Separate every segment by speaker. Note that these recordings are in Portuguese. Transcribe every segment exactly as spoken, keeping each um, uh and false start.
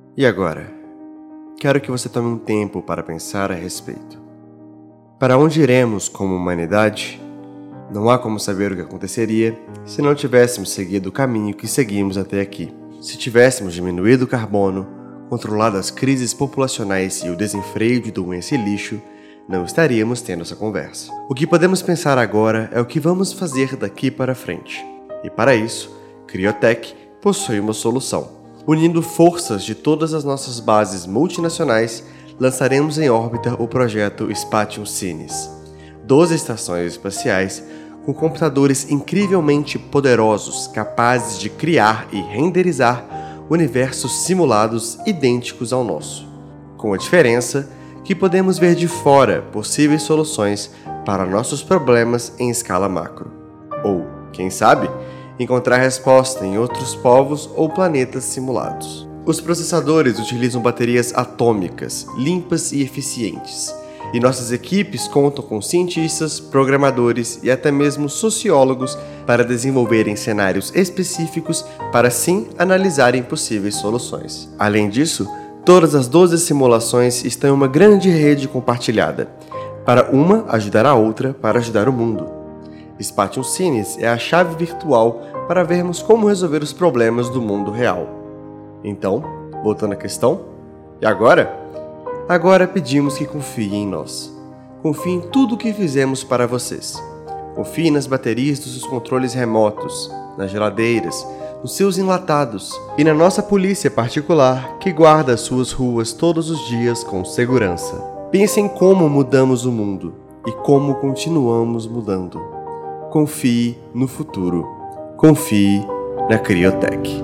Speaker 1: E agora? Quero que você tome um tempo para pensar a respeito. Para onde iremos como humanidade? Não há como saber o que aconteceria se não tivéssemos seguido o caminho que seguimos até aqui. Se tivéssemos diminuído o carbono, controlado as crises populacionais e o desenfreio de doença e lixo, não estaríamos tendo essa conversa. O que podemos pensar agora é o que vamos fazer daqui para frente. E para isso, Criotech possui uma solução. Unindo forças de todas as nossas bases multinacionais, lançaremos em órbita o projeto Spatium Cinis. doze estações espaciais com computadores incrivelmente poderosos capazes de criar e renderizar universos simulados idênticos ao nosso, com a diferença que podemos ver de fora possíveis soluções para nossos problemas em escala macro. Ou, quem sabe, encontrar resposta em outros povos ou planetas simulados. Os processadores utilizam baterias atômicas, limpas e eficientes, e nossas equipes contam com cientistas, programadores e até mesmo sociólogos para desenvolverem cenários específicos para assim analisarem possíveis soluções. Além disso, todas as doze simulações estão em uma grande rede compartilhada, para uma ajudar a outra para ajudar o mundo. Spatium Cinis é a chave virtual para vermos como resolver os problemas do mundo real. Então, voltando à questão, e agora? Agora pedimos que confiem em nós. Confie em tudo o que fizemos para vocês. Confie nas baterias dos seus controles remotos, nas geladeiras, nos seus enlatados e na nossa polícia particular que guarda as suas ruas todos os dias com segurança. Pense em como mudamos o mundo e como continuamos mudando. Confie no futuro. Confie na Criotech.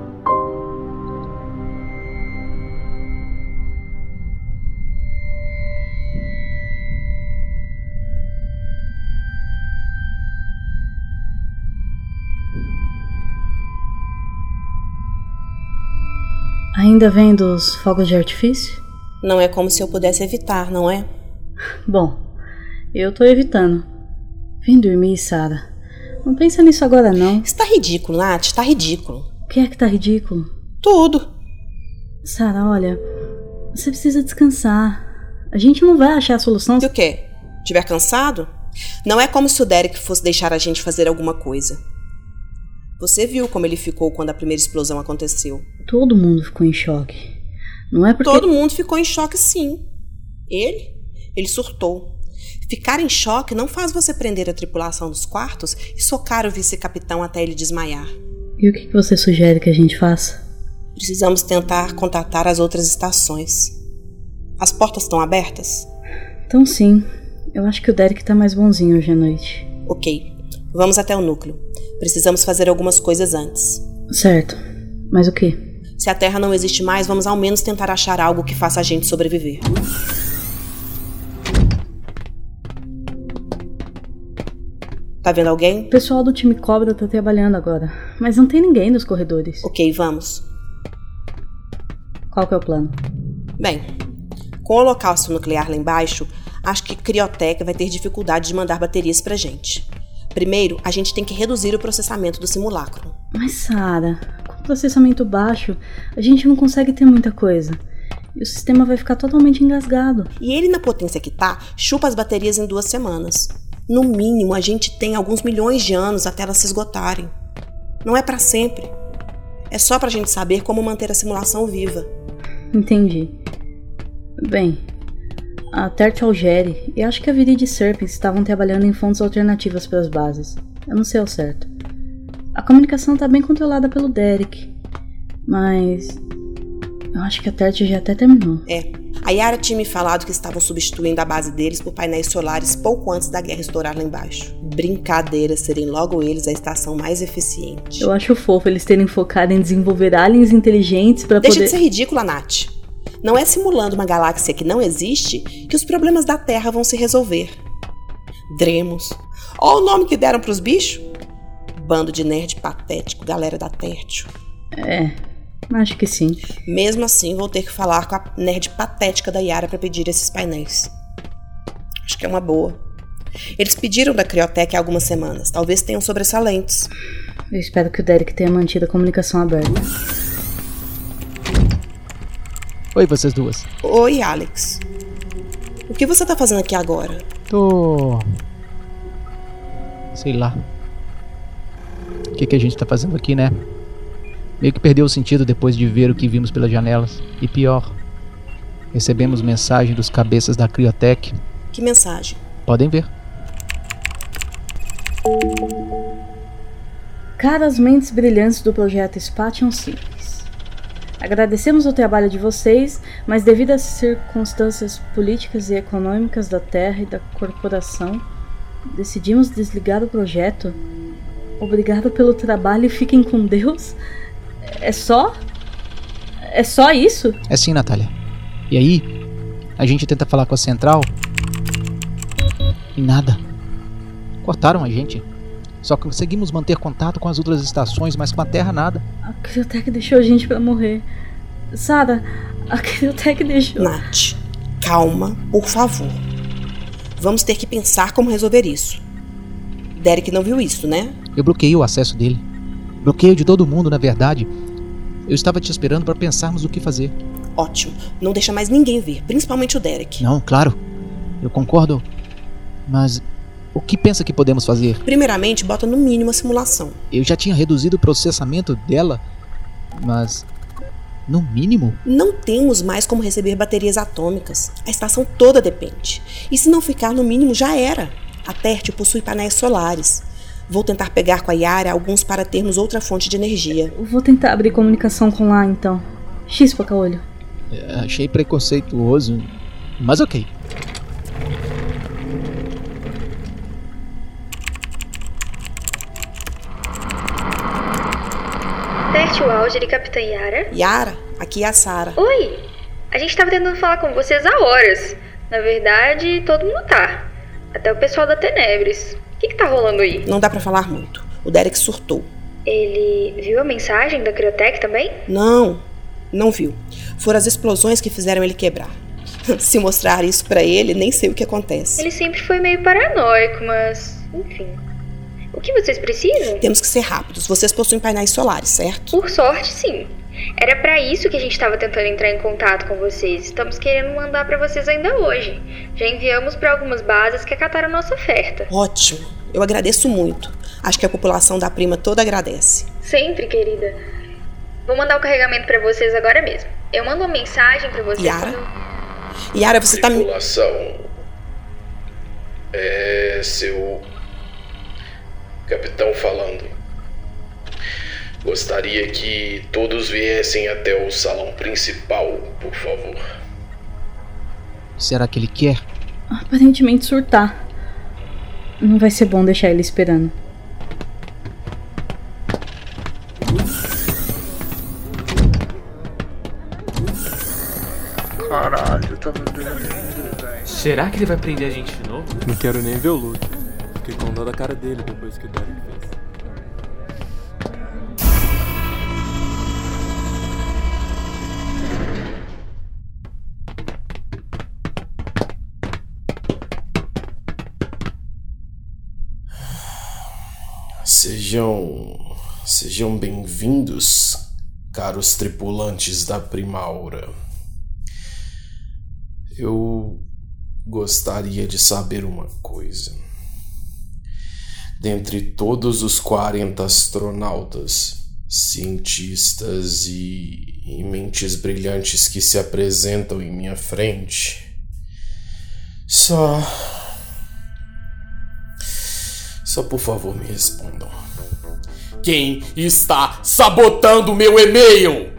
Speaker 2: Ainda vem dos fogos de artifício?
Speaker 3: Não é como se eu pudesse evitar, não é?
Speaker 2: Bom, eu tô evitando. Vem dormir, Sarah. Não pensa nisso agora, não.
Speaker 3: Está ridículo, Nath, está ridículo.
Speaker 2: O que é que tá ridículo?
Speaker 3: Tudo.
Speaker 2: Sarah, olha, você precisa descansar. A gente não vai achar a solução...
Speaker 3: E o quê? Tiver cansado? Não é como se o Derek fosse deixar a gente fazer alguma coisa. Você viu como ele ficou quando a primeira explosão aconteceu.
Speaker 2: Todo mundo ficou em choque. Não é porque...
Speaker 3: Todo mundo ficou em choque, sim. Ele? Ele surtou. Ficar em choque não faz você prender a tripulação dos quartos e socar o vice-capitão até ele desmaiar.
Speaker 2: E o que você sugere que a gente faça?
Speaker 3: Precisamos tentar contatar as outras estações. As portas estão abertas?
Speaker 2: Então sim. Eu acho que o Derek tá mais bonzinho hoje à noite.
Speaker 3: Ok. Vamos até o núcleo. Precisamos fazer algumas coisas antes.
Speaker 2: Certo. Mas o quê?
Speaker 3: Se a Terra não existe mais, vamos ao menos tentar achar algo que faça a gente sobreviver. Tá vendo alguém?
Speaker 2: O pessoal do time Cobra tá trabalhando agora, mas não tem ninguém nos corredores.
Speaker 3: Ok, vamos.
Speaker 2: Qual que é o plano?
Speaker 3: Bem, com o holocausto nuclear lá embaixo, acho que Criotech vai ter dificuldade de mandar baterias pra gente. Primeiro, a gente tem que reduzir o processamento do simulacro.
Speaker 2: Mas, Sarah, com processamento baixo, a gente não consegue ter muita coisa. E o sistema vai ficar totalmente engasgado.
Speaker 3: E ele, na potência que tá, chupa as baterias em duas semanas. No mínimo, a gente tem alguns milhões de anos até elas se esgotarem. Não é pra sempre. É só pra gente saber como manter a simulação viva.
Speaker 2: Entendi. Bem, a Tert Algeri e acho que a Viride Serpens estavam trabalhando em fontes alternativas para as bases. Eu não sei ao certo. A comunicação tá bem controlada pelo Derek, mas eu acho que a Tert já até terminou.
Speaker 3: É. A Yara tinha me falado que estavam substituindo a base deles por painéis solares pouco antes da guerra estourar lá embaixo. Brincadeira serem logo eles a estação mais eficiente.
Speaker 2: Eu acho fofo eles terem focado em desenvolver aliens inteligentes para poder...
Speaker 3: Deixa de ser ridícula, Nath. Não é simulando uma galáxia que não existe que os problemas da Terra vão se resolver. Dremos. Olha o nome que deram pros bichos. Bando de nerd patético, galera da Tértio.
Speaker 2: É, acho que sim.
Speaker 3: Mesmo assim, vou ter que falar com a nerd patética da Yara para pedir esses painéis. Acho que é uma boa. Eles pediram da Criotech há algumas semanas. Talvez tenham sobressalentes.
Speaker 2: Eu espero que o Derek tenha mantido a comunicação aberta.
Speaker 4: Oi, vocês duas.
Speaker 3: Oi, Alex. O que você tá fazendo aqui agora?
Speaker 4: Tô... Sei lá. O que, que a gente tá fazendo aqui, né? Meio que perdeu o sentido depois de ver o que vimos pelas janelas. E pior, recebemos mensagem dos cabeças da Criotech.
Speaker 3: Que mensagem?
Speaker 4: Podem ver.
Speaker 2: Caras mentes brilhantes do projeto Spation Simples. Agradecemos o trabalho de vocês, mas devido às circunstâncias políticas e econômicas da Terra e da corporação, decidimos desligar o projeto. Obrigado pelo trabalho e fiquem com Deus. É só? É só isso?
Speaker 4: É sim, Natália. E aí, a gente tenta falar com a central e nada. Cortaram a gente. Só conseguimos manter contato com as outras estações, mas com a Terra nada.
Speaker 2: A Criotech deixou a gente pra morrer. Sara, a Criotech deixou...
Speaker 3: Nath, calma, por favor. Vamos ter que pensar como resolver isso. Derek não viu isso, né?
Speaker 4: Eu bloqueei o acesso dele. Bloqueio de todo mundo, na verdade. Eu estava te esperando para pensarmos o que fazer.
Speaker 3: Ótimo. Não deixa mais ninguém ver, principalmente o Derek.
Speaker 4: Não, claro. Eu concordo. Mas o que pensa que podemos fazer?
Speaker 3: Primeiramente, bota no mínimo a simulação.
Speaker 4: Eu já tinha reduzido o processamento dela, mas... no mínimo?
Speaker 3: Não temos mais como receber baterias atômicas. A estação toda depende. E se não ficar no mínimo, já era. A T E R T possui painéis solares. Vou tentar pegar com a Yara alguns para termos outra fonte de energia.
Speaker 2: Vou tentar abrir comunicação com lá, então. X pra caolho.
Speaker 4: É, achei preconceituoso, mas ok.
Speaker 5: Teste o áudio de Capitã Yara.
Speaker 3: Yara, aqui é a Sara.
Speaker 5: Oi! A gente tava tentando falar com vocês há horas. Na verdade, todo mundo tá. Até o pessoal da Tenebres. O que que tá rolando aí?
Speaker 3: Não dá pra falar muito. O Derek surtou.
Speaker 5: Ele viu a mensagem da Criotech também?
Speaker 3: Não, não viu. Foram as explosões que fizeram ele quebrar. Se mostrar isso pra ele, nem sei o que acontece.
Speaker 5: Ele sempre foi meio paranoico, mas... enfim... O que vocês precisam?
Speaker 3: Temos que ser rápidos. Vocês possuem painéis solares, certo?
Speaker 5: Por sorte, sim. Era pra isso que a gente estava tentando entrar em contato com vocês. Estamos querendo mandar pra vocês ainda hoje. Já enviamos pra algumas bases que acataram nossa oferta.
Speaker 3: Ótimo. Eu agradeço muito. Acho que a população da Prima toda agradece.
Speaker 5: Sempre, querida. Vou mandar o carregamento pra vocês agora mesmo. Eu mando uma mensagem pra vocês.
Speaker 3: Yara?
Speaker 5: Quando...
Speaker 3: Yara, você tá...
Speaker 6: Tripulação. É seu... Capitão falando. Gostaria que todos viessem até o salão principal, por favor.
Speaker 4: Será que ele quer?
Speaker 2: Aparentemente surtar. Não vai ser bom deixar ele esperando.
Speaker 7: Caralho, tá me dormindo, velho.
Speaker 8: Será que ele vai prender a gente de novo?
Speaker 7: Não quero nem ver o Luke. Fiquei com dó da cara dele depois que o Derek fez.
Speaker 6: Sejam... Sejam bem-vindos, caros tripulantes da Primaura. Eu gostaria de saber uma coisa. Dentre todos os quarenta astronautas, cientistas e, e mentes brilhantes que se apresentam em minha frente, só... Só por favor me respondam. Quem está sabotando meu e-mail?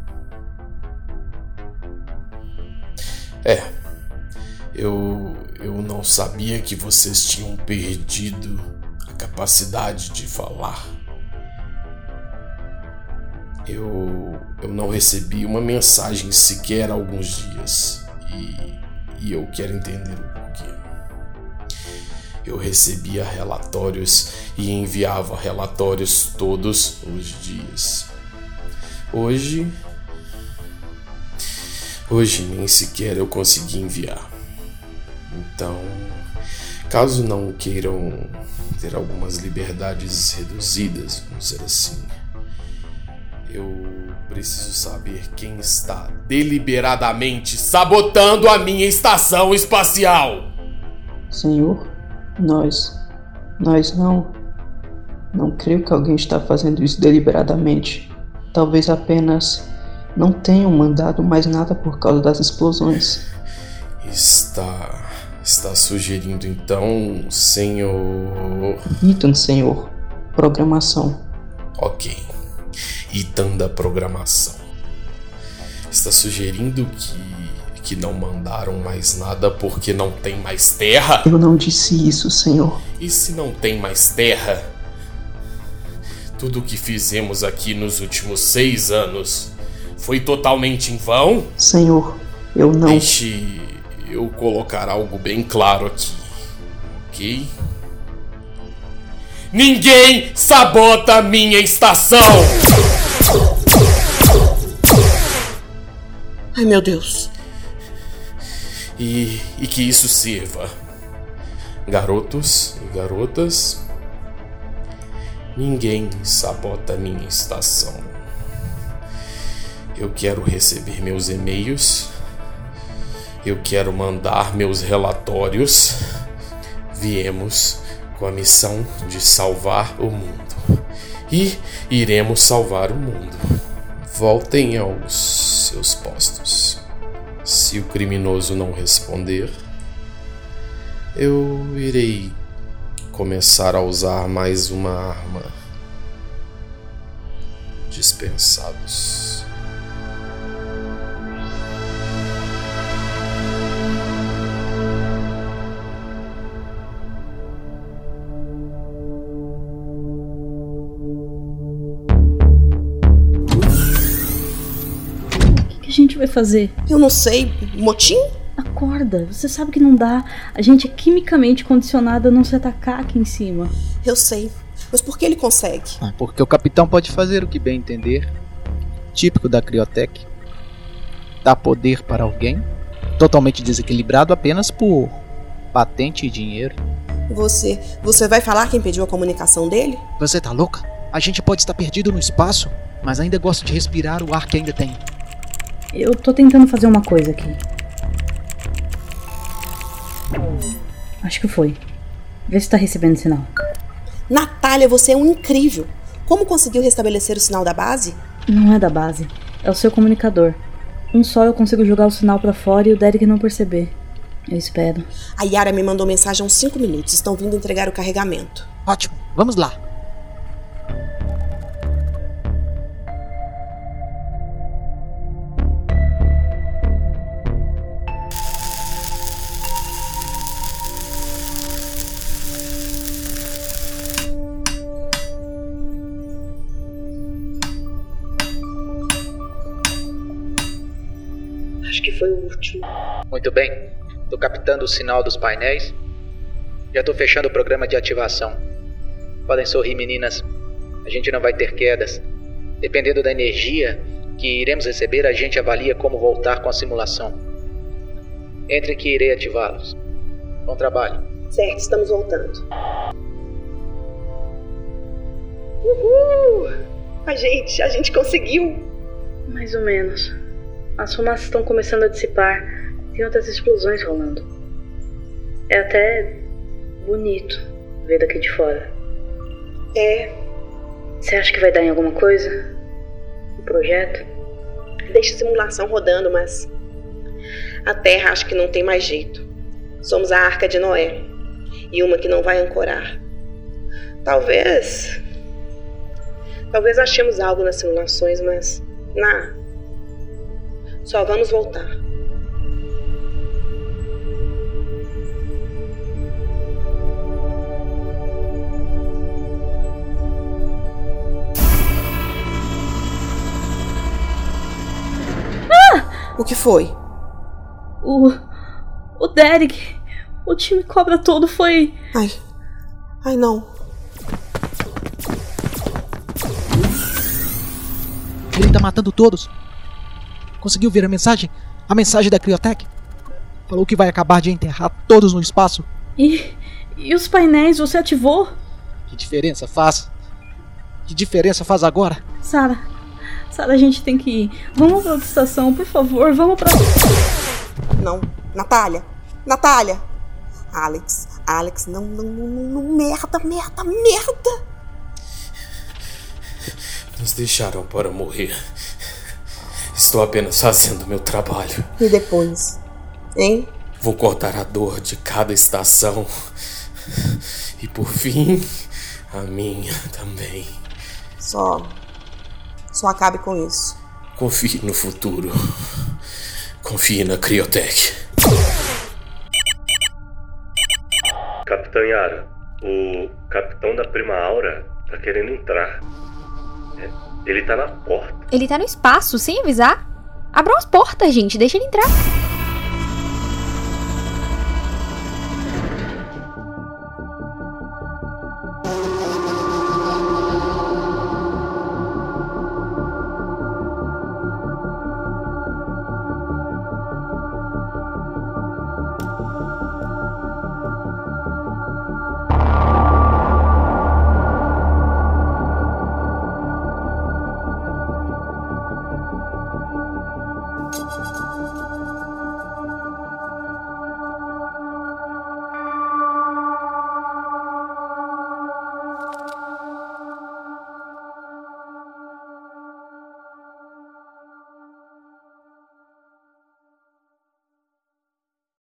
Speaker 6: É, eu, eu não sabia que vocês tinham perdido a capacidade de falar. Eu, eu não recebi uma mensagem sequer há alguns dias e, e eu quero entender o porquê. Eu recebia relatórios e enviava relatórios todos os dias. Hoje... Hoje nem sequer eu consegui enviar. Então, caso não queiram ter algumas liberdades reduzidas, vamos dizer assim, eu Preciso saber quem está deliberadamente sabotando a minha estação espacial.
Speaker 9: Senhor, nós... Nós não... Não creio que alguém está fazendo isso deliberadamente. Talvez apenas não tenham mandado mais nada por causa das explosões.
Speaker 6: Está... Está sugerindo então, senhor...
Speaker 9: Ethan, senhor. Programação.
Speaker 6: Ok. Ethan da programação. Está sugerindo que... que não mandaram mais nada porque não tem mais terra?
Speaker 9: Eu não disse isso, senhor.
Speaker 6: E se não tem mais terra? Tudo o que fizemos aqui nos últimos seis anos foi totalmente em vão?
Speaker 9: Senhor, eu não...
Speaker 6: Deixe eu colocar algo bem claro aqui, ok? Ninguém sabota a minha estação!
Speaker 3: Ai, meu Deus.
Speaker 6: E, e que isso sirva. Garotos e garotas, ninguém sabota a minha estação. Eu quero receber meus e-mails. Eu quero mandar meus relatórios. Viemos com a missão de salvar o mundo. E iremos salvar o mundo. Voltem aos seus postos. Se o criminoso não responder, eu irei começar a usar mais uma arma. Dispensados.
Speaker 2: O que a gente vai fazer?
Speaker 3: Eu não sei. Motim?
Speaker 2: Acorda, você sabe que não dá. A gente é quimicamente condicionada a não se atacar aqui em cima.
Speaker 3: Eu sei. Mas por que ele consegue?
Speaker 4: Ah, porque o capitão pode fazer o que bem entender. Típico da Criotech. Dar poder para alguém totalmente desequilibrado apenas por patente e dinheiro.
Speaker 3: Você, você vai falar quem pediu a comunicação dele?
Speaker 4: Você tá louca? A gente pode estar perdido no espaço, mas ainda gosta de respirar o ar que ainda tem.
Speaker 2: Eu tô tentando fazer uma coisa aqui. Acho que foi. Vê se tá recebendo sinal.
Speaker 3: Natália, você é um incrível. Como conseguiu restabelecer o sinal da base?
Speaker 2: Não é da base. É o seu comunicador. Um só eu consigo jogar o sinal pra fora e o Derek não perceber. Eu espero.
Speaker 3: A Yara me mandou mensagem há uns cinco minutos. Estão vindo entregar o carregamento.
Speaker 4: Ótimo, vamos lá.
Speaker 3: Acho que foi o último.
Speaker 4: Muito bem. Tô captando o sinal dos painéis. Já tô fechando o programa de ativação. Podem sorrir, meninas. A gente não vai ter quedas. Dependendo da energia que iremos receber, a gente avalia como voltar com a simulação. Entre que irei ativá-los. Bom trabalho.
Speaker 3: Certo, estamos voltando. Uhul! A gente, a gente conseguiu.
Speaker 2: Mais ou menos. As fumaças estão começando a dissipar. Tem outras explosões rolando. É até bonito ver daqui de fora.
Speaker 3: É.
Speaker 2: Você acha que vai dar em alguma coisa? Um projeto?
Speaker 3: Deixa a simulação rodando, mas a Terra acho que não tem mais jeito. Somos a Arca de Noé e uma que não vai ancorar. Talvez... Talvez achemos algo nas simulações, mas... Não. Só vamos voltar.
Speaker 2: Ah!
Speaker 3: O que foi?
Speaker 2: O... O Derek. O time cobra todo foi...
Speaker 3: Ai. Ai, não.
Speaker 4: Ele tá matando todos. Conseguiu ver a mensagem? A mensagem da Criotech? Falou que vai acabar de enterrar todos no espaço.
Speaker 2: E... E os painéis, você ativou?
Speaker 4: Que diferença faz? Que diferença faz agora?
Speaker 2: Sarah... Sara, a gente tem que ir. Vamos pra outra estação, por favor, vamos pra...
Speaker 3: Não, Natália, Natália. Alex, Alex, não, não, não, não, merda, merda, merda.
Speaker 6: Nos deixaram para morrer. Estou apenas fazendo meu trabalho.
Speaker 3: E depois, hein?
Speaker 6: Vou cortar a dor de cada estação. E por fim, a minha também.
Speaker 3: Só... Só acabe com isso.
Speaker 6: Confie no futuro. Confie na Cryotech.
Speaker 10: Capitão Yara, o capitão da Prima Aura tá querendo entrar. É, ele tá na porta.
Speaker 5: Ele tá no espaço, sem avisar. Abram as portas, gente. Deixa ele entrar.